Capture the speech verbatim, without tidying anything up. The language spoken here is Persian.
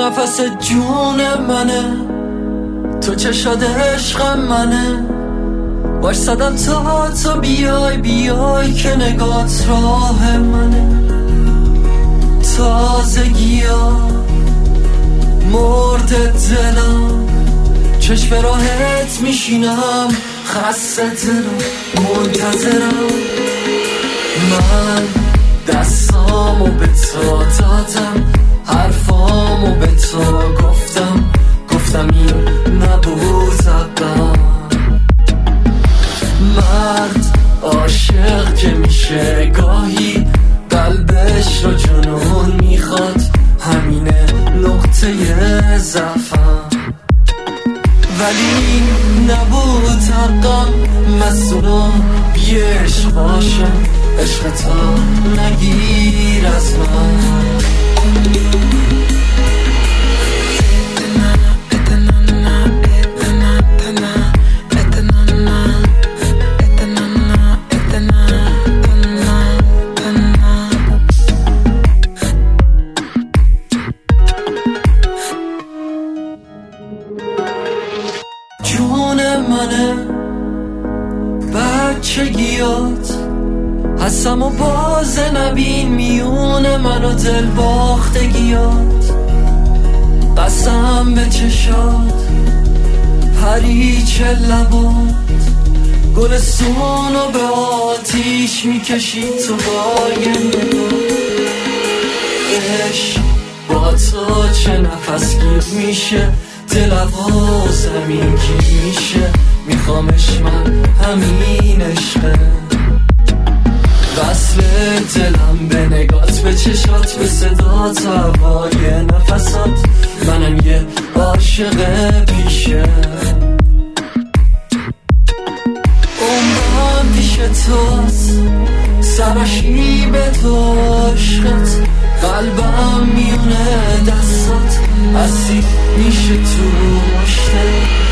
نفس جون منه، تو چشاد عشقم منه، باش صدم تا تو بیای بیای که نگات راه منه. تازگی ها مرد دلم، چشم راحت میشینم خسته دلم منتظرم. من دستامو به تو دادم، حرفامو به تو گفتم، گفتم این نبود حقم. مرد عاشق که میشه گاهی قلبش رو جنون میخواد، همینه نقطه ضعفم. ولی نبود حقم مسئولم بی عشق باشم، عشق تا نگیر از من. جون منه بچگیات، هستم و باز نبین میون من و دل باختگیات. قسم به چشات پریچ لبات، گل سونو به آتیش میکشی تو با یه نگاه. عشق با تو چه نفس گیر میشه، دل و زمین گیر میشه، میخوامش من همین عشقه. وصل دلم به نگات، به چشات، به صدات، هوای نفسات، منم یه عاشق پیشه. عمرم پیش توست، سرشی به تو عشقت، قلبم میونه دستات، اسیر میشه تو مشته.